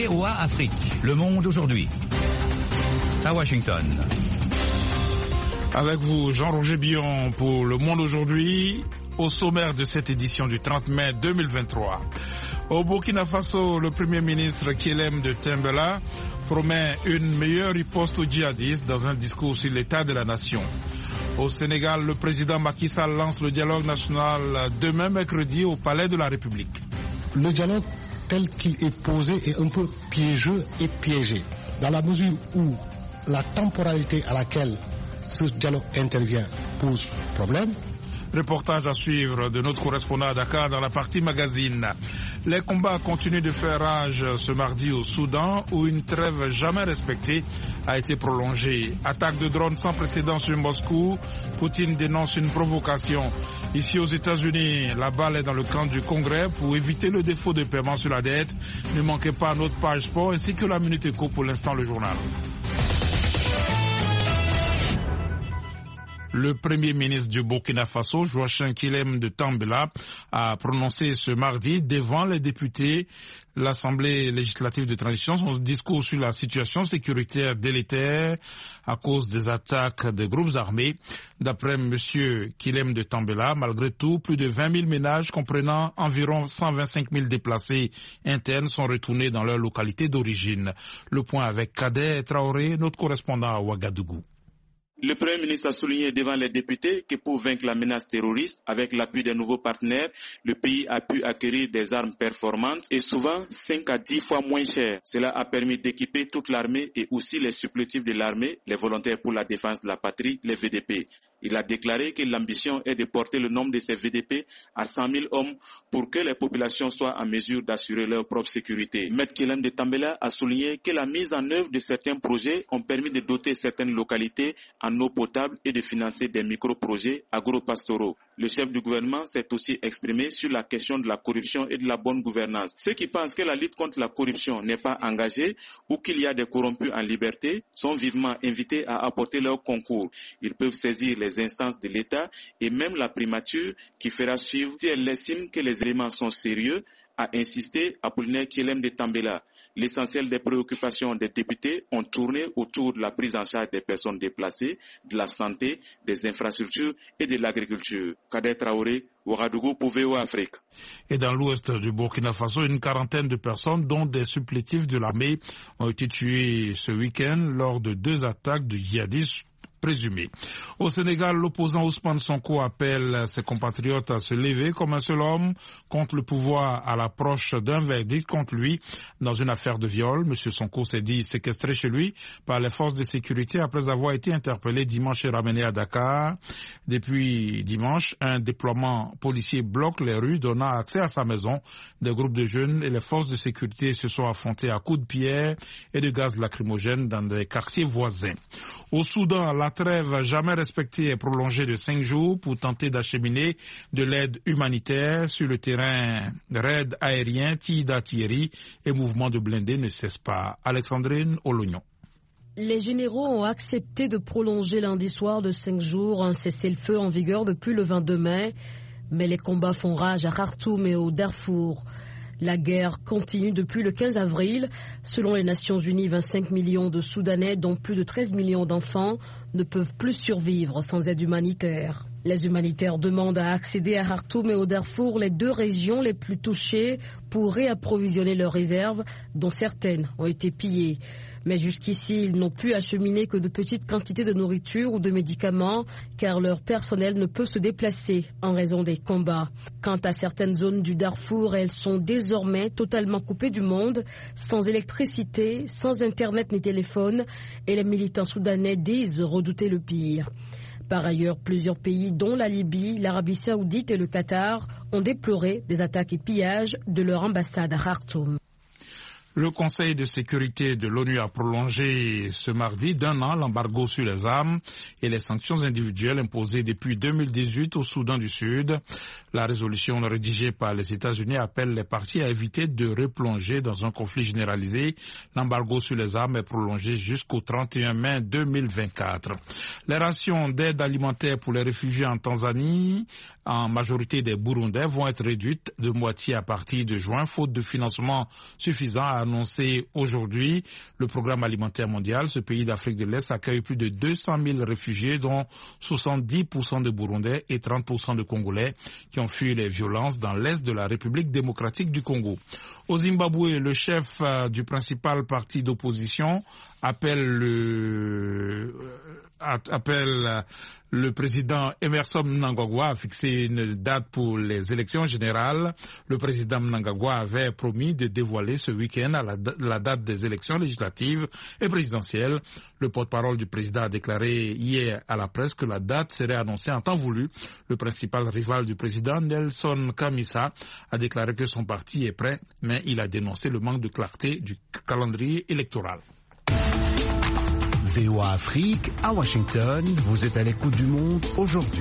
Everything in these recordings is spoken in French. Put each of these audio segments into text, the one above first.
VOA Afrique, Le Monde aujourd'hui. À Washington. Avec vous, Jean-Roger Billon pour Le Monde aujourd'hui, au sommaire de cette édition du 30 mai 2023. Au Burkina Faso, le Premier ministre Kélem de Tembela promet une meilleure riposte aux djihadistes dans un discours sur l'état de la nation. Au Sénégal, le président Macky Sall lance le dialogue national demain mercredi au Palais de la République. Le dialogue tel qu'il est posé est un peu piégeux et piégé, dans la mesure où la temporalité à laquelle ce dialogue intervient pose problème. Reportage à suivre de notre correspondant à Dakar dans la partie magazine. Les combats continuent de faire rage ce mardi au Soudan où une trêve jamais respectée a été prolongée. Attaque de drones sans précédent sur Moscou. Poutine dénonce une provocation. Ici aux États-Unis, la balle est dans le camp du Congrès pour éviter le défaut de paiement sur la dette. Ne manquez pas notre page sport ainsi que la Minute Éco pour l'instant le journal. Le Premier ministre du Burkina Faso, Joachim Kélem de Tembela, a prononcé ce mardi devant les députés l'Assemblée législative de transition son discours sur la situation sécuritaire délétère à cause des attaques des groupes armés. D'après M. Kélem de Tembela, malgré tout, plus de 20 000 ménages comprenant environ 125 000 déplacés internes sont retournés dans leur localité d'origine. Le point avec Kader Traoré, notre correspondant à Ouagadougou. Le Premier ministre a souligné devant les députés que pour vaincre la menace terroriste, avec l'appui des nouveaux partenaires, le pays a pu acquérir des armes performantes et souvent 5 à 10 fois moins chères. Cela a permis d'équiper toute l'armée et aussi les supplétifs de l'armée, les volontaires pour la défense de la patrie, les VDP. Il a déclaré que l'ambition est de porter le nombre de ces VDP à 100 000 hommes pour que les populations soient en mesure d'assurer leur propre sécurité. Maître Kélem de Tembela a souligné que la mise en œuvre de certains projets ont permis de doter certaines localités en eau potable et de financer des micro-projets agro-pastoraux. Le chef du gouvernement s'est aussi exprimé sur la question de la corruption et de la bonne gouvernance. Ceux qui pensent que la lutte contre la corruption n'est pas engagée ou qu'il y a des corrompus en liberté sont vivement invités à apporter leur concours. Ils peuvent saisir les instances de l'État et même la primature qui fera suivre si elle estime que les éléments sont sérieux, a insisté Apollinaire Kélem de Tembela. L'essentiel des préoccupations des députés ont tourné autour de la prise en charge des personnes déplacées, de la santé, des infrastructures et de l'agriculture. Kader Traoré, Ouagadougou pour VOA Afrique. Et dans l'ouest du Burkina Faso, une quarantaine de personnes, dont des supplétifs de l'armée, ont été tuées ce week-end lors de 2 attaques de djihadistes présumés. Au Sénégal, l'opposant Ousmane Sonko appelle ses compatriotes à se lever comme un seul homme contre le pouvoir à l'approche d'un verdict contre lui dans une affaire de viol. Monsieur Sonko s'est dit séquestré chez lui par les forces de sécurité après avoir été interpellé dimanche et ramené à Dakar. Depuis dimanche, un déploiement policier bloque les rues donnant accès à sa maison. Des groupes de jeunes et les forces de sécurité se sont affrontés à coups de pierre et de gaz lacrymogène dans des quartiers voisins. Au Soudan, la trêve jamais respectée est prolongée de 5 jours pour tenter d'acheminer de l'aide humanitaire sur le terrain. Raid aérien, tir d'artillerie et mouvement de blindés ne cessent pas. Alexandrine Olognon. Les généraux ont accepté de prolonger lundi soir de 5 jours un cessez-le-feu en vigueur depuis le 22 mai. Mais les combats font rage à Khartoum et au Darfour. La guerre continue depuis le 15 avril. Selon les Nations Unies, 25 millions de Soudanais, dont plus de 13 millions d'enfants, ne peuvent plus survivre sans aide humanitaire. Les humanitaires demandent à accéder à Khartoum et au Darfour, les 2 régions les plus touchées, pour réapprovisionner leurs réserves, dont certaines ont été pillées. Mais jusqu'ici, ils n'ont pu acheminer que de petites quantités de nourriture ou de médicaments, car leur personnel ne peut se déplacer en raison des combats. Quant à certaines zones du Darfour, elles sont désormais totalement coupées du monde, sans électricité, sans internet ni téléphone, et les militants soudanais disent redouter le pire. Par ailleurs, plusieurs pays, dont la Libye, l'Arabie Saoudite et le Qatar, ont déploré des attaques et pillages de leur ambassade à Khartoum. Le Conseil de sécurité de l'ONU a prolongé ce mardi d'1 an l'embargo sur les armes et les sanctions individuelles imposées depuis 2018 au Soudan du Sud. La résolution rédigée par les États-Unis appelle les parties à éviter de replonger dans un conflit généralisé. L'embargo sur les armes est prolongé jusqu'au 31 mai 2024. Les rations d'aide alimentaire pour les réfugiés en Tanzanie, en majorité des Burundais, vont être réduites de moitié à partir de juin, faute de financement suffisant, a annoncé aujourd'hui le Programme alimentaire mondial. Ce pays d'Afrique de l'Est accueille plus de 200 000 réfugiés, dont 70% de Burundais et 30% de Congolais qui ont fui les violences dans l'Est de la République démocratique du Congo. Au Zimbabwe, le chef du principal parti d'opposition appelle le président Emmerson Mnangagwa à fixer une date pour les élections générales. Le président Mnangagwa avait promis de dévoiler ce week-end la date des élections législatives et présidentielles. Le porte-parole du président a déclaré hier à la presse que la date serait annoncée en temps voulu. Le principal rival du président, Nelson Chamisa, a déclaré que son parti est prêt, mais il a dénoncé le manque de clarté du calendrier électoral. VOA Afrique, à Washington, vous êtes à l'écoute du monde aujourd'hui.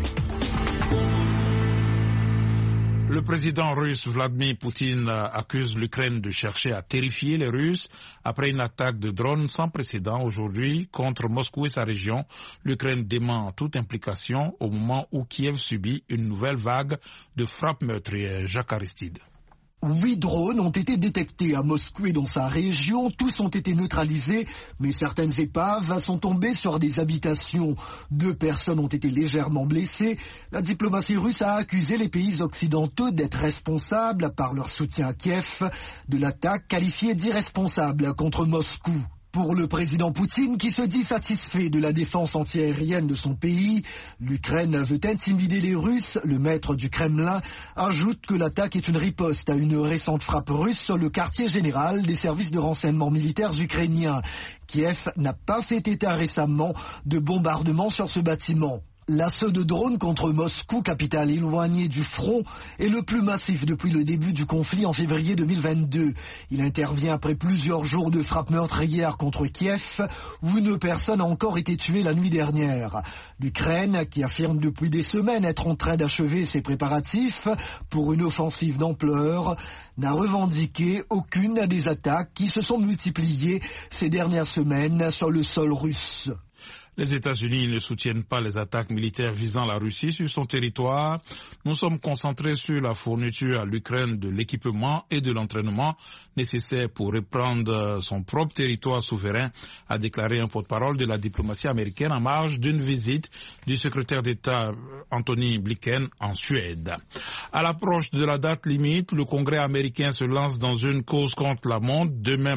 Le président russe Vladimir Poutine accuse l'Ukraine de chercher à terrifier les Russes après une attaque de drones sans précédent aujourd'hui contre Moscou et sa région. L'Ukraine dément toute implication au moment où Kiev subit une nouvelle vague de frappes meurtrières. Jacques Aristide. 8 drones ont été détectés à Moscou et dans sa région. Tous ont été neutralisés, mais certaines épaves sont tombées sur des habitations. 2 personnes ont été légèrement blessées. La diplomatie russe a accusé les pays occidentaux d'être responsables, par leur soutien à Kiev, de l'attaque qualifiée d'irresponsable contre Moscou. Pour le président Poutine, qui se dit satisfait de la défense antiaérienne de son pays, l'Ukraine veut intimider les Russes. Le maître du Kremlin ajoute que l'attaque est une riposte à une récente frappe russe sur le quartier général des services de renseignement militaires ukrainiens. Kiev n'a pas fait état récemment de bombardements sur ce bâtiment. L'assaut de drones contre Moscou, capitale éloignée du front, est le plus massif depuis le début du conflit en février 2022. Il intervient après plusieurs jours de frappes meurtrières contre Kiev, où une personne a encore été tuée la nuit dernière. L'Ukraine, qui affirme depuis des semaines être en train d'achever ses préparatifs pour une offensive d'ampleur, n'a revendiqué aucune des attaques qui se sont multipliées ces dernières semaines sur le sol russe. Les États-Unis ne soutiennent pas les attaques militaires visant la Russie sur son territoire. Nous sommes concentrés sur la fourniture à l'Ukraine de l'équipement et de l'entraînement nécessaires pour reprendre son propre territoire souverain, a déclaré un porte-parole de la diplomatie américaine en marge d'une visite du secrétaire d'État Anthony Blinken en Suède. À l'approche de la date limite, le Congrès américain se lance dans une cause contre la montre demain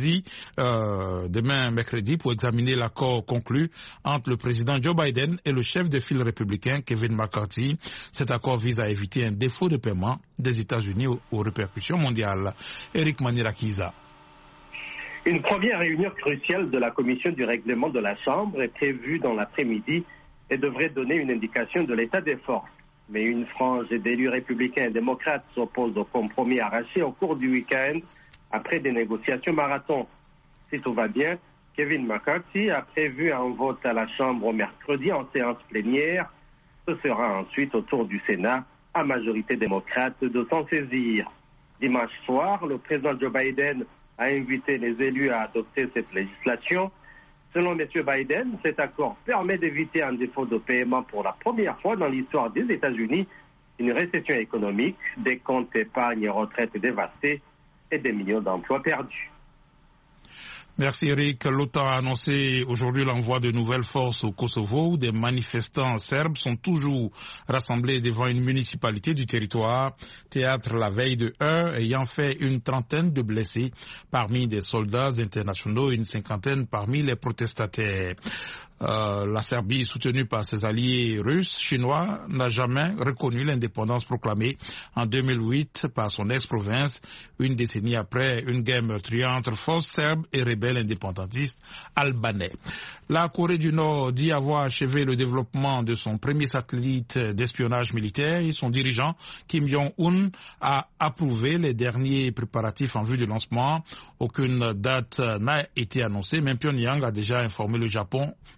mercredi pour examiner l'accord conclu entre le président Joe Biden et le chef de file républicain Kevin McCarthy. Cet accord vise à éviter un défaut de paiement des États-Unis aux répercussions mondiales. Eric Manirakiza. Une première réunion cruciale de la commission du règlement de la Chambre est prévue dans l'après-midi et devrait donner une indication de l'état des forces. Mais une frange d'élus républicains et démocrates s'oppose au compromis arraché au cours du week-end après des négociations marathon. Si tout va bien, Kevin McCarthy a prévu un vote à la Chambre mercredi en séance plénière. Ce sera ensuite au tour du Sénat, à majorité démocrate, de s'en saisir. Dimanche soir, le président Joe Biden a invité les élus à adopter cette législation. Selon M. Biden, cet accord permet d'éviter un défaut de paiement pour la première fois dans l'histoire des États-Unis, une récession économique, des comptes épargne et retraite dévastés et des millions d'emplois perdus. Merci Eric. L'OTAN a annoncé aujourd'hui l'envoi de nouvelles forces au Kosovo où des manifestants serbes sont toujours rassemblés devant une municipalité du territoire. Théâtre la veille de heurts ayant fait une trentaine de blessés parmi des soldats internationaux et une cinquantaine parmi les protestataires. La Serbie, soutenue par ses alliés russes, chinois, n'a jamais reconnu l'indépendance proclamée en 2008 par son ex-province, une décennie après une guerre meurtrière entre forces serbes et rebelles indépendantistes albanais. La Corée du Nord dit avoir achevé le développement de son premier satellite d'espionnage militaire et son dirigeant, Kim Jong-un, a approuvé les derniers préparatifs en vue du lancement. Aucune date n'a été annoncée, mais Pyongyang a déjà informé le Japon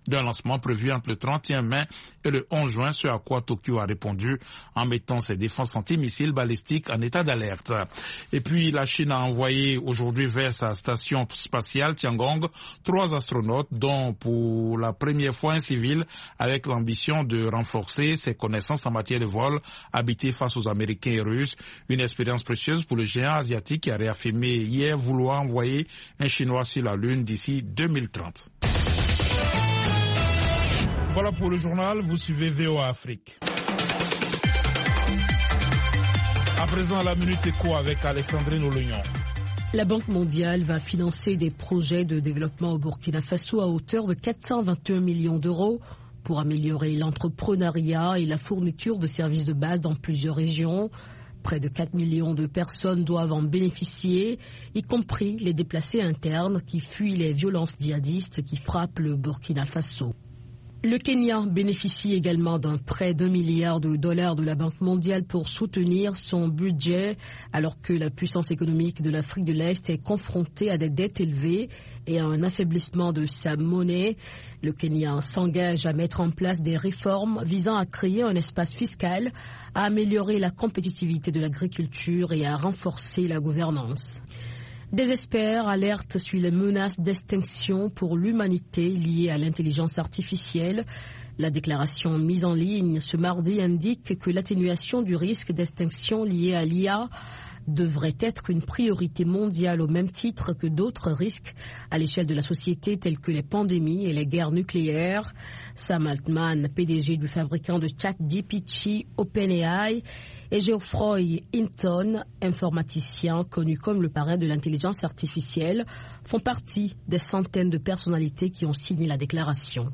d'un lancement prévu entre le 31 mai et le 11 juin, ce à quoi Tokyo a répondu en mettant ses défenses anti-missiles balistiques en état d'alerte. Et puis la Chine a envoyé aujourd'hui vers sa station spatiale Tiangong 3 astronautes, dont pour la première fois un civil, avec l'ambition de renforcer ses connaissances en matière de vol habité face aux Américains et Russes. Une expérience précieuse pour le géant asiatique qui a réaffirmé hier vouloir envoyer un Chinois sur la Lune d'ici 2030. Voilà pour le journal, vous suivez VOA Afrique. À présent, la Minute Éco avec Alexandrine Olignon. La Banque mondiale va financer des projets de développement au Burkina Faso à hauteur de 421 millions d'euros pour améliorer l'entrepreneuriat et la fourniture de services de base dans plusieurs régions. Près de 4 millions de personnes doivent en bénéficier, y compris les déplacés internes qui fuient les violences djihadistes qui frappent le Burkina Faso. Le Kenya bénéficie également d'un prêt d'$1 milliard de la Banque mondiale pour soutenir son budget, alors que la puissance économique de l'Afrique de l'Est est confrontée à des dettes élevées et à un affaiblissement de sa monnaie. Le Kenya s'engage à mettre en place des réformes visant à créer un espace fiscal, à améliorer la compétitivité de l'agriculture et à renforcer la gouvernance. Des experts alertent sur les menaces d'extinction pour l'humanité liées à l'intelligence artificielle. La déclaration mise en ligne ce mardi indique que l'atténuation du risque d'extinction lié à l'IA devrait être une priorité mondiale au même titre que d'autres risques à l'échelle de la société tels que les pandémies et les guerres nucléaires. Sam Altman, PDG du fabricant de ChatGPT OpenAI, et Geoffroy Hinton, informaticien connu comme le parrain de l'intelligence artificielle, font partie des centaines de personnalités qui ont signé la déclaration.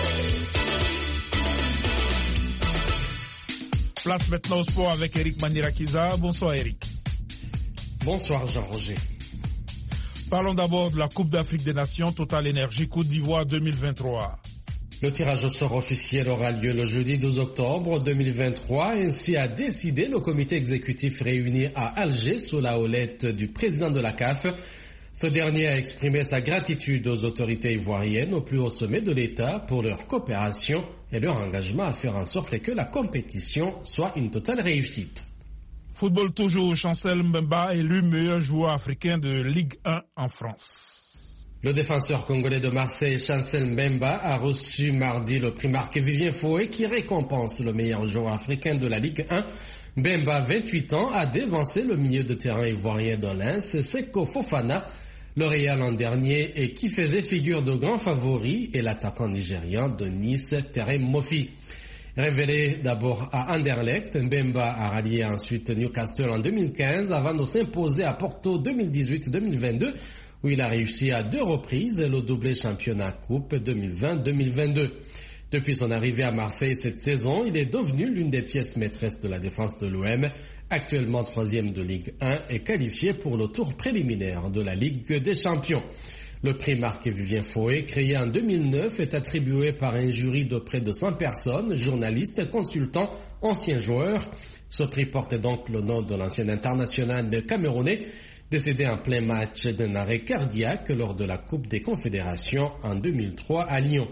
Place maintenant au sport avec Eric Mandirakiza. Bonsoir Eric. Bonsoir Jean-Roger. Parlons d'abord de la Coupe d'Afrique des Nations Total Énergie Côte d'Ivoire 2023. Le tirage au sort officiel aura lieu le jeudi 12 octobre 2023. Ainsi a décidé le comité exécutif réuni à Alger sous la houlette du président de la CAF. Ce dernier a exprimé sa gratitude aux autorités ivoiriennes au plus haut sommet de l'État pour leur coopération et leur engagement à faire en sorte que la compétition soit une totale réussite. Football toujours, Chancel Mbemba élu meilleur joueur africain de Ligue 1 en France. Le défenseur congolais de Marseille, Chancel Mbemba, a reçu mardi le prix Marc-Vivien Foé qui récompense le meilleur joueur africain de la Ligue 1. Mbemba, 28 ans, a dévancé le milieu de terrain ivoirien de Lens, Seko Fofana, lauréat l'an dernier et qui faisait figure de grand favori, et l'attaquant nigérian de Nice, Terem Mofi. Révélé d'abord à Anderlecht, Mbemba a rallié ensuite Newcastle en 2015 avant de s'imposer à Porto 2018-2022 où il a réussi à 2 reprises le doublé championnat coupe 2020-2022. Depuis son arrivée à Marseille cette saison, il est devenu l'une des pièces maîtresses de la défense de l'OM, actuellement 3e de Ligue 1 et qualifié pour le tour préliminaire de la Ligue des Champions. Le prix Marc-Vivien Foé, créé en 2009, est attribué par un jury de près de 100 personnes, journalistes, consultants, anciens joueurs. Ce prix porte donc le nom de l'ancien international camerounais, décédé en plein match d'un arrêt cardiaque lors de la Coupe des Confédérations en 2003 à Lyon.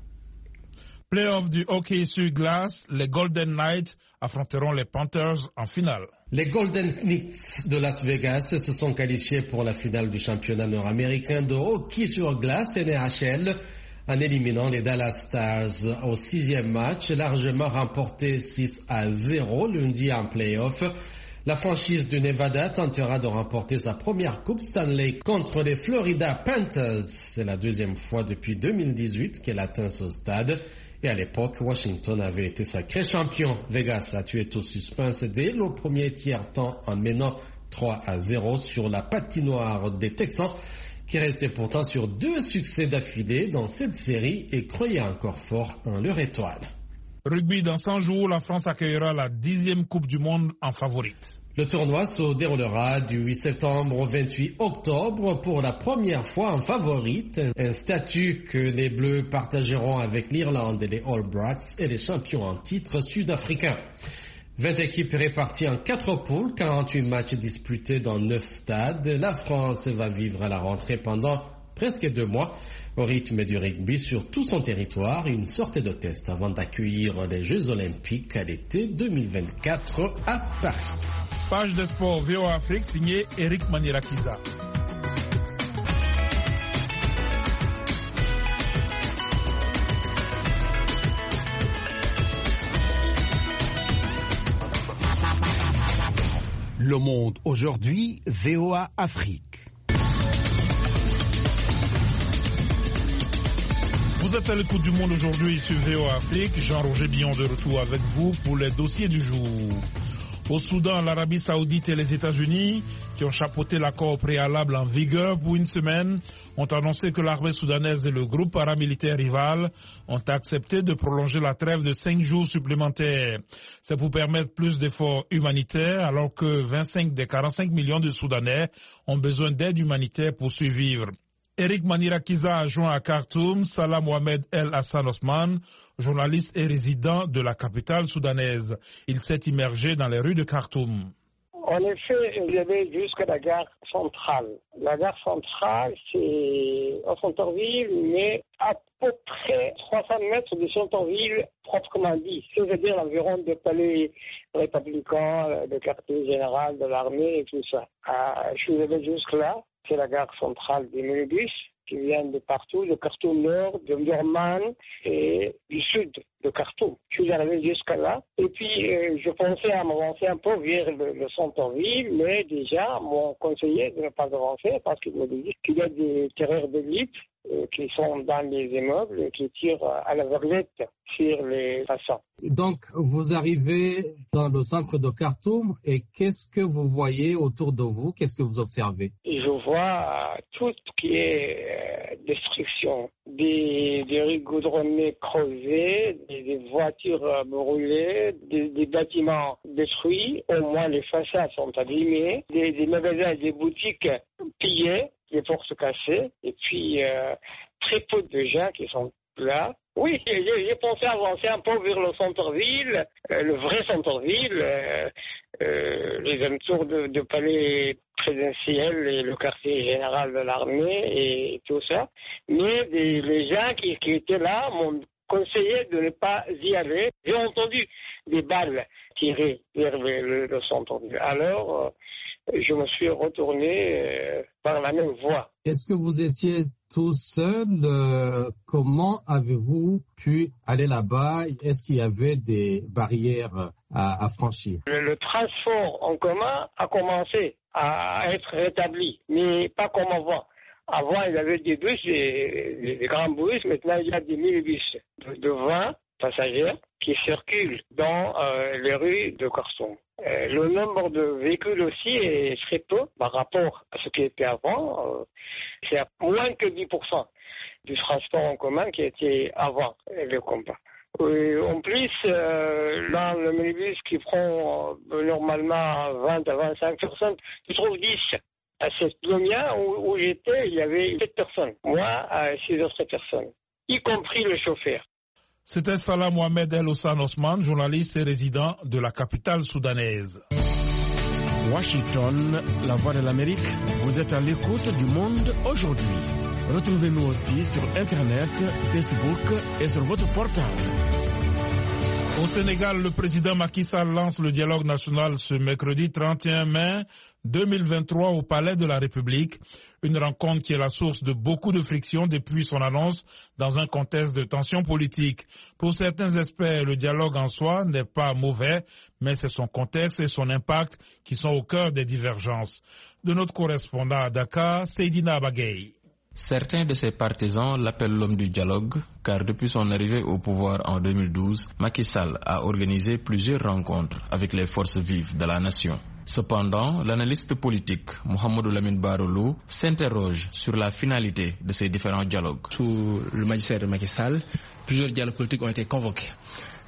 Playoff du hockey sur glace, les Golden Knights affronteront les Panthers en finale. Les Golden Knights de Las Vegas se sont qualifiés pour la finale du championnat nord-américain de hockey sur glace NHL en éliminant les Dallas Stars au 6e match, largement remporté 6-0 lundi en playoff. La franchise du Nevada tentera de remporter sa première Coupe Stanley contre les Florida Panthers. C'est la 2e fois depuis 2018 qu'elle atteint ce stade. Et à l'époque, Washington avait été sacré champion. Vegas a tué tout suspense dès le premier tiers-temps en menant 3-0 sur la patinoire des Texans, qui restaient pourtant sur 2 succès d'affilée dans cette série et croyaient encore fort en leur étoile. Rugby, dans 100 jours, la France accueillera la 10e Coupe du Monde en favorite. Le tournoi se déroulera du 8 septembre au 28 octobre pour la première fois en favorite, un statut que les Bleus partageront avec l'Irlande et les All Blacks et les champions en titre sud-africains. 20 équipes réparties en 4 poules, 48 matchs disputés dans 9 stades. La France va vivre à la rentrée pendant presque 2 mois. Au rythme du rugby sur tout son territoire, une sorte de test avant d'accueillir les Jeux Olympiques à l'été 2024 à Paris. Page des sports VOA Afrique signée Eric Manirakiza. Le monde aujourd'hui, VOA Afrique. Vous êtes à l'écoute du monde aujourd'hui sur VOA Afrique. Jean-Roger Billon de retour avec vous pour les dossiers du jour. Au Soudan, l'Arabie Saoudite et les États-Unis, qui ont chapeauté l'accord préalable en vigueur pour une semaine, ont annoncé que l'armée soudanaise et le groupe paramilitaire rival ont accepté de prolonger la trêve de 5 jours supplémentaires. C'est pour permettre plus d'efforts humanitaires alors que 25 des 45 millions de Soudanais ont besoin d'aide humanitaire pour survivre. Eric Manirakiza a joint à Khartoum Salah Mohamed El Hassan Osman, journaliste et résident de la capitale soudanaise. Il s'est immergé dans les rues de Khartoum. En effet, il y avait jusqu'à la gare centrale. La gare centrale, c'est au centre-ville, mais à peu près 300 mètres du centre-ville, proprement dit. C'est-à-dire environ des palais républicains, le quartier général de l'armée et tout ça. Je suis allé jusque-là. C'est la gare centrale des minibus qui viennent de partout, de Khartoum Nord, de Omdurman et du sud de Khartoum. Je suis arrivé jusqu'à là. Et puis, je pensais à m'avancer un peu vers le centre-ville, mais déjà, mon conseiller de ne pas avancer parce qu'il me dit qu'il y a des tireurs d'élite qui sont dans les immeubles, qui tirent à la verlette sur les passants. Donc, vous arrivez dans le centre de Khartoum et qu'est-ce que vous voyez autour de vous? Qu'est-ce que vous observez? Je vois tout ce qui est destruction, des rues goudronnées creusées, des voitures brûlées, des bâtiments détruits, au moins les façades sont abîmées, des magasins et des boutiques pillées, les portes cassées, et puis très peu de gens qui sont là. Oui, j'ai pensé avancer un peu vers le centre-ville, le vrai centre-ville, les alentours de palais présidentiel et le quartier général de l'armée et tout ça. Mais les gens qui étaient là m'ont conseillé de ne pas y aller. J'ai entendu des balles tirées vers le centre-ville. Alors, je me suis retourné par la même voie. Est-ce que vous étiez tout seul? Comment avez-vous pu aller là-bas? Est-ce qu'il y avait des barrières à franchir? Le transport en commun a commencé à être rétabli, mais pas comme avant. Avant, il y avait des bus, des grands bus. Maintenant, il y a des minibus de 20 passagers qui circulent dans les rues de Khartoum. Le nombre de véhicules aussi est très peu par rapport à ce qui était avant. C'est à moins que 10% du transport en commun qui était avant le combat. En plus, dans le minibus qui prend normalement 20 à 25 personnes, tu trouves 10. À cette ligne où j'étais, il y avait 7 personnes. Moi, 6 autres personnes, y compris le chauffeur. C'était Salah Mohamed El Hassan Osman, journaliste et résident de la capitale soudanaise. Washington, la voix de l'Amérique, vous êtes à l'écoute du monde aujourd'hui. Retrouvez-nous aussi sur Internet, Facebook et sur votre portable. Au Sénégal, le président Macky Sall lance le dialogue national ce mercredi 31 mai 2023 au Palais de la République. Une rencontre qui est la source de beaucoup de frictions depuis son annonce dans un contexte de tension politique. Pour certains experts, le dialogue en soi n'est pas mauvais, mais c'est son contexte et son impact qui sont au cœur des divergences. De notre correspondant à Dakar, Seydina Bagay. Certains de ses partisans l'appellent l'homme du dialogue, car depuis son arrivée au pouvoir en 2012, Macky Sall a organisé plusieurs rencontres avec les forces vives de la nation. Cependant, l'analyste politique Mohamedou Lamine Bara Loum s'interroge sur la finalité de ces différents dialogues. Sous le magistère de Macky Sall, plusieurs dialogues politiques ont été convoqués.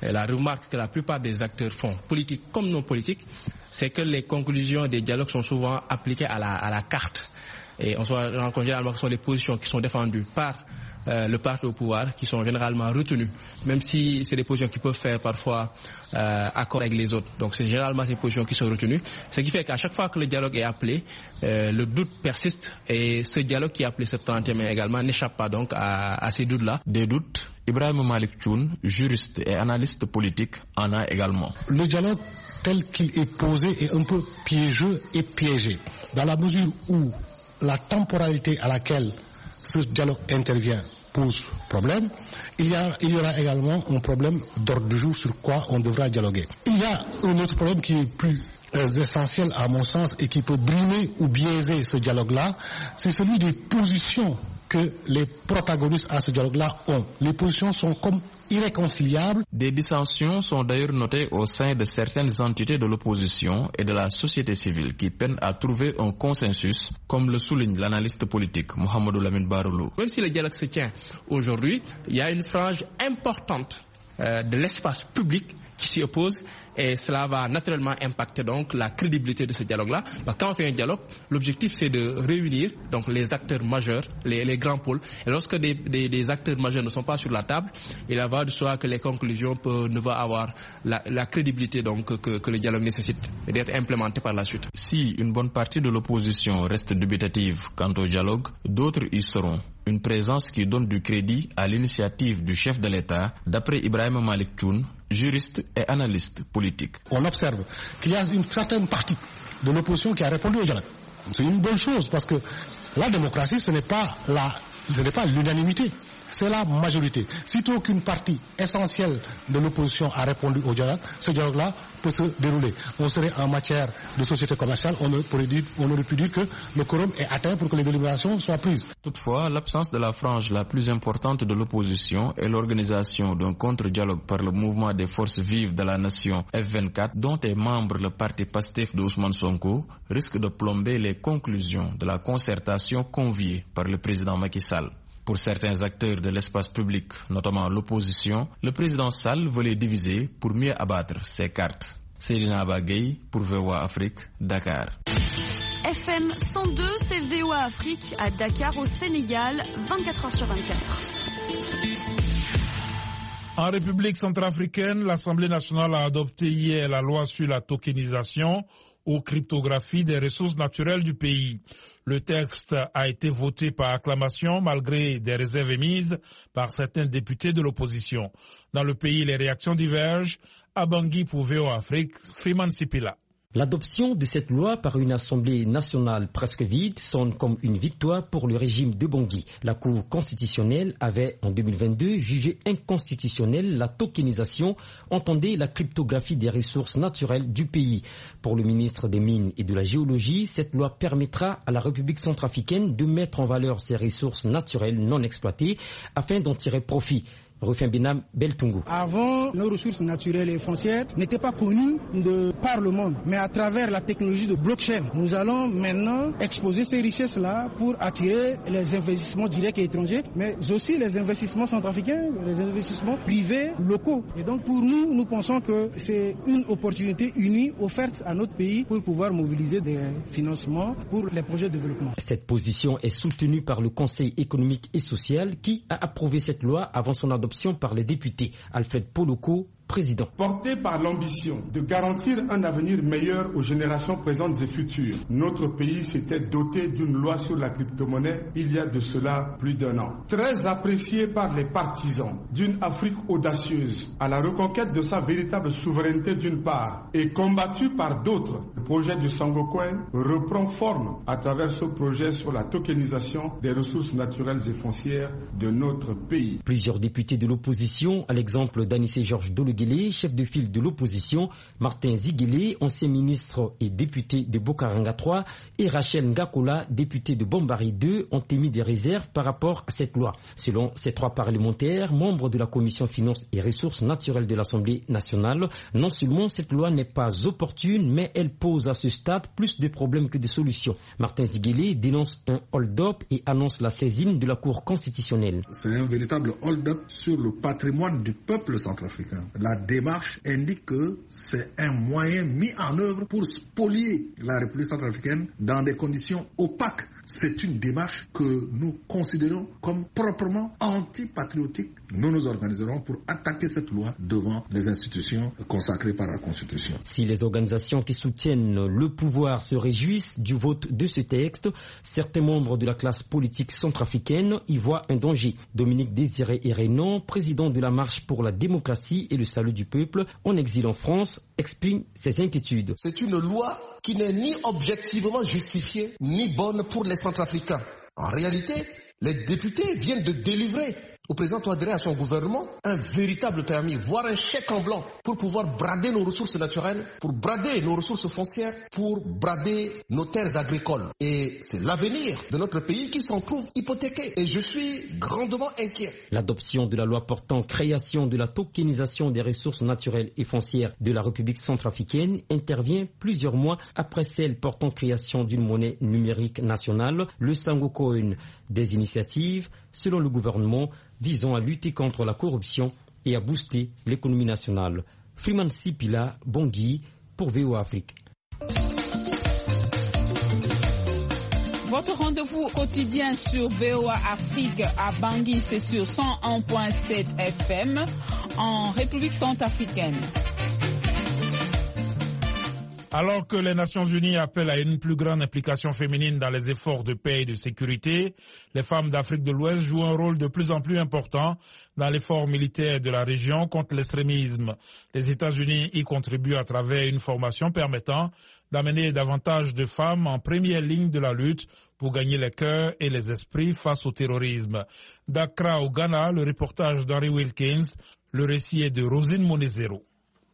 la remarque que la plupart des acteurs font, politiques comme non politiques, c'est que les conclusions des dialogues sont souvent appliquées à la carte. Et on se rend compte généralement que ce sont les positions qui sont défendues par le parti au pouvoir qui sont généralement retenues, même si c'est des positions qui peuvent faire parfois accord avec les autres. Donc c'est généralement des positions qui sont retenues, ce qui fait qu'à chaque fois que le dialogue est appelé, le doute persiste et ce dialogue qui est appelé ce 30e mai également n'échappe pas donc à ces doutes-là. Des doutes, Ibrahim Malik Thioune, juriste et analyste politique, en a également. Le dialogue tel qu'il est posé est un peu piégeux et piégé, dans la mesure où la temporalité à laquelle ce dialogue intervient pose problème. Il y aura également un problème d'ordre du jour sur quoi on devra dialoguer. Il y a un autre problème qui est plus essentiel à mon sens et qui peut brimer ou biaiser ce dialogue-là, c'est celui des positions que les protagonistes à ce dialogue-là ont. Les positions sont comme irréconciliables. Des dissensions sont d'ailleurs notées au sein de certaines entités de l'opposition et de la société civile qui peinent à trouver un consensus, comme le souligne l'analyste politique Mohamedou Lamine Baroulou. Même si le dialogue se tient aujourd'hui, il y a une frange importante de l'espace public qui s'y oppose et cela va naturellement impacter donc la crédibilité de ce dialogue-là. Parce que quand on fait un dialogue, l'objectif c'est de réunir donc les acteurs majeurs, les grands pôles. Et lorsque des acteurs majeurs ne sont pas sur la table, il va de soi que les conclusions ne vont avoir la crédibilité donc que le dialogue nécessite et d'être implémenté par la suite. Si une bonne partie de l'opposition reste dubitative quant au dialogue, d'autres y seront. Une présence qui donne du crédit à l'initiative du chef de l'État, d'après Ibrahim Malik Thioune, juriste et analyste politique. On observe qu'il y a une certaine partie de l'opposition qui a répondu au dialogue. C'est une bonne chose parce que la démocratie, ce n'est pas l'unanimité, c'est la majorité. Sitôt qu'une partie essentielle de l'opposition a répondu au dialogue, ce dialogue-là peut se dérouler. On serait en matière de société commerciale, on aurait pu dire que le quorum est atteint pour que les délibérations soient prises. Toutefois, l'absence de la frange la plus importante de l'opposition et l'organisation d'un contre-dialogue par le mouvement des forces vives de la nation F24, dont est membre le parti PASTEF de Ousmane Sonko, risque de plomber les conclusions de la concertation conviée par le président Macky Sall. Pour certains acteurs de l'espace public, notamment l'opposition, le président Sall veut les diviser pour mieux abattre ses cartes. Céline Abagay pour VOA Afrique, Dakar. FM 102, c'est VOA Afrique à Dakar au Sénégal, 24h sur 24. En République centrafricaine, l'Assemblée nationale a adopté hier la loi sur la tokenisation ou cryptographie des ressources naturelles du pays. Le texte a été voté par acclamation malgré des réserves émises par certains députés de l'opposition. Dans le pays, les réactions divergent. À Bangui pour VOA Afrique, Freeman Sipila. L'adoption de cette loi par une assemblée nationale presque vide sonne comme une victoire pour le régime de Bangui. La Cour constitutionnelle avait en 2022 jugé inconstitutionnelle la tokenisation, entendez la cryptographie des ressources naturelles du pays. Pour le ministre des Mines et de la Géologie, cette loi permettra à la République centrafricaine de mettre en valeur ses ressources naturelles non exploitées afin d'en tirer profit. Rufin Binam Beltungu. Avant, nos ressources naturelles et foncières n'étaient pas connues par le monde, mais à travers la technologie de blockchain, nous allons maintenant exposer ces richesses-là pour attirer les investissements directs et étrangers, mais aussi les investissements centrafricains, les investissements privés locaux. Et donc pour nous, nous pensons que c'est une opportunité unie offerte à notre pays pour pouvoir mobiliser des financements pour les projets de développement. Cette position est soutenue par le Conseil économique et social qui a approuvé cette loi avant son adoption par les députés. Alfred Poloko, président. Porté par l'ambition de garantir un avenir meilleur aux générations présentes et futures, notre pays s'était doté d'une loi sur la crypto-monnaie il y a de cela plus d'1 an. Très apprécié par les partisans d'une Afrique audacieuse à la reconquête de sa véritable souveraineté d'une part et combattu par d'autres, le projet du Sangocoin reprend forme à travers ce projet sur la tokenisation des ressources naturelles et foncières de notre pays. Plusieurs députés de l'opposition, à l'exemple d'Anissé Georges Dologuélé, chef de file de l'opposition, Martin Ziguélé, ancien ministre et député de Bokaranga 3, et Rachel Ngakola, député de Bombari 2, ont émis des réserves par rapport à cette loi. Selon ces 3 parlementaires, membres de la Commission Finances et Ressources naturelles de l'Assemblée nationale, non seulement cette loi n'est pas opportune, mais elle pose à ce stade plus de problèmes que de solutions. Martin Ziguélé dénonce un hold-up et annonce la saisine de la Cour constitutionnelle. C'est un véritable hold-up sur le patrimoine du peuple centrafricain. La la démarche indique que c'est un moyen mis en œuvre pour spolier la République centrafricaine dans des conditions opaques. C'est une démarche que nous considérons comme proprement antipatriotique. Nous nous organiserons pour attaquer cette loi devant les institutions consacrées par la Constitution. Si les organisations qui soutiennent le pouvoir se réjouissent du vote de ce texte, certains membres de la classe politique centrafricaine y voient un danger. Dominique Désiré Hérénon, président de la Marche pour la démocratie et le salut du peuple en exil en France, exprime ses inquiétudes. C'est une loi qui n'est ni objectivement justifiée, ni bonne pour les Centrafricains. En réalité, les députés viennent de délivrer au président Touadéra et à son gouvernement un véritable permis, voire un chèque en blanc pour pouvoir brader nos ressources naturelles, pour brader nos ressources foncières, pour brader nos terres agricoles. Et c'est l'avenir de notre pays qui s'en trouve hypothéqué. Et je suis grandement inquiet. L'adoption de la loi portant création de la tokenisation des ressources naturelles et foncières de la République centrafricaine intervient plusieurs mois après celle portant création d'une monnaie numérique nationale, le Sango Coin. Des initiatives, selon le gouvernement, visant à lutter contre la corruption et à booster l'économie nationale. Freeman Sipila, Bangui, pour VOA Afrique. Votre rendez-vous quotidien sur VOA Afrique à Bangui, c'est sur 101.7 FM en République centrafricaine. Alors que les Nations Unies appellent à une plus grande implication féminine dans les efforts de paix et de sécurité, les femmes d'Afrique de l'Ouest jouent un rôle de plus en plus important dans l'effort militaire de la région contre l'extrémisme. Les États-Unis y contribuent à travers une formation permettant d'amener davantage de femmes en première ligne de la lutte pour gagner les cœurs et les esprits face au terrorisme. D'Accra au Ghana, le reportage d'Henry Wilkins, le récit est de Rosine Monezero.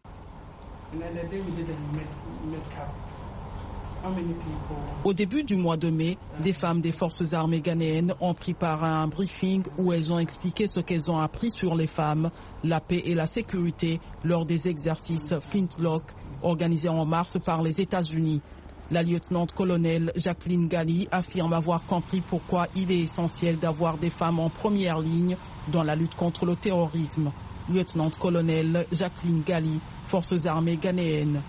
Au début du mois de mai, des femmes des forces armées ghanéennes ont pris part à un briefing où elles ont expliqué ce qu'elles ont appris sur les femmes, la paix et la sécurité lors des exercices Flintlock organisés en mars par les États-Unis. La lieutenant-colonel Jacqueline Gali affirme avoir compris pourquoi il est essentiel d'avoir des femmes en première ligne dans la lutte contre le terrorisme. Lieutenant-colonel Jacqueline Gali, Forces armées ghanéennes.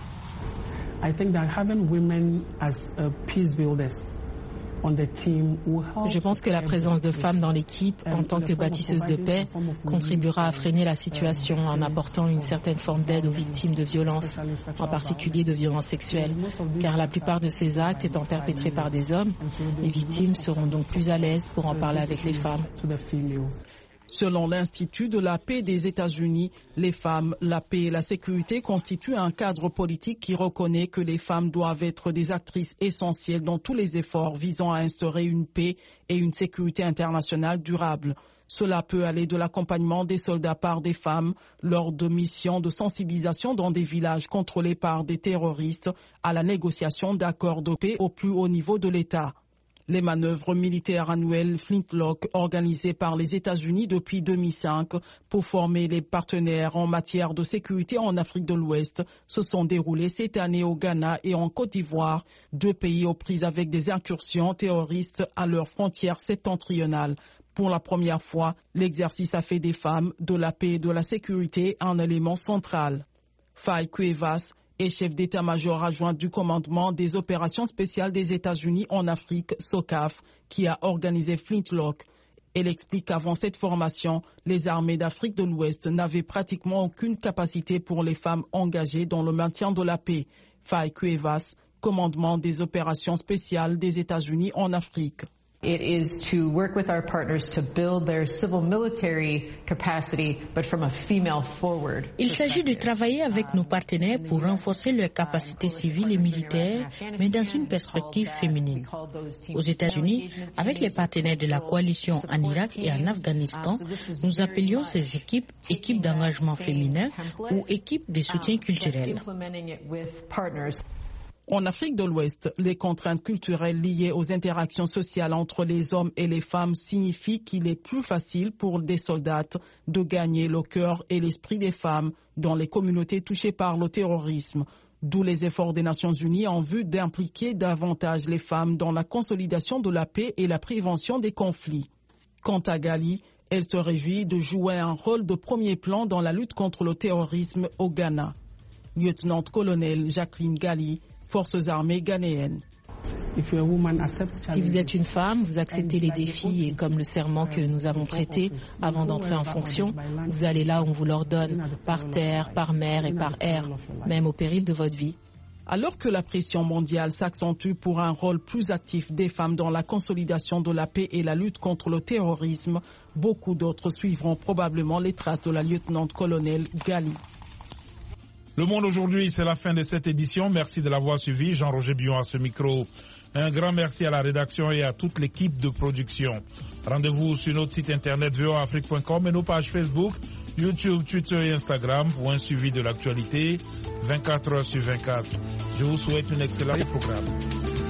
Je pense que la présence de femmes dans l'équipe en tant que bâtisseuses de paix contribuera à freiner la situation en apportant une certaine forme d'aide aux victimes de violences, en particulier de violences sexuelles, car la plupart de ces actes étant perpétrés par des hommes, les victimes seront donc plus à l'aise pour en parler avec les femmes. Selon l'Institut de la paix des États-Unis, les femmes, la paix et la sécurité constituent un cadre politique qui reconnaît que les femmes doivent être des actrices essentielles dans tous les efforts visant à instaurer une paix et une sécurité internationale durable. Cela peut aller de l'accompagnement des soldats par des femmes lors de missions de sensibilisation dans des villages contrôlés par des terroristes à la négociation d'accords de paix au plus haut niveau de l'État. Les manœuvres militaires annuelles Flintlock organisées par les États-Unis depuis 2005 pour former les partenaires en matière de sécurité en Afrique de l'Ouest se sont déroulées cette année au Ghana et en Côte d'Ivoire, deux pays aux prises avec des incursions terroristes à leurs frontières septentrionales. Pour la première fois, l'exercice a fait des femmes, de la paix et de la sécurité un élément central. Faye Cuevas est chef d'état-major adjoint du commandement des opérations spéciales des États-Unis en Afrique, SOCAF, qui a organisé Flintlock. Elle explique qu'avant cette formation, les armées d'Afrique de l'Ouest n'avaient pratiquement aucune capacité pour les femmes engagées dans le maintien de la paix. Faye Cuevas, commandement des opérations spéciales des États-Unis en Afrique. It is to work with our partners to build their civil military capacity, but from a female forward. Il s'agit de travailler avec nos partenaires pour renforcer leurs capacités civiles et militaires, mais dans une perspective féminine. Aux États-Unis, avec les partenaires de la coalition en Irak et en Afghanistan, nous appelions ces équipes équipes d'engagement féminin ou équipes de soutien culturel. En Afrique de l'Ouest, les contraintes culturelles liées aux interactions sociales entre les hommes et les femmes signifient qu'il est plus facile pour des soldats de gagner le cœur et l'esprit des femmes dans les communautés touchées par le terrorisme. D'où les efforts des Nations Unies en vue d'impliquer davantage les femmes dans la consolidation de la paix et la prévention des conflits. Quant à Gali, Elle se réjouit de jouer un rôle de premier plan dans la lutte contre le terrorisme au Ghana. Lieutenant-colonel Jacqueline Gali, Forces armées ghanéennes. Si vous êtes une femme, vous acceptez les défis et comme le serment que nous avons prêté avant d'entrer en fonction, vous allez là où on vous l'ordonne, par terre, par mer et par air, même au péril de votre vie. Alors que la pression mondiale s'accentue pour un rôle plus actif des femmes dans la consolidation de la paix et la lutte contre le terrorisme, beaucoup d'autres suivront probablement les traces de la lieutenant-colonel Gali. Le Monde aujourd'hui, c'est la fin de cette édition. Merci de l'avoir suivi. Jean-Roger Bion à ce micro. Un grand merci à la rédaction et à toute l'équipe de production. Rendez-vous sur notre site internet voaafrique.com et nos pages Facebook, YouTube, Twitter et Instagram pour un suivi de l'actualité 24 heures sur 24. Je vous souhaite un excellent programme.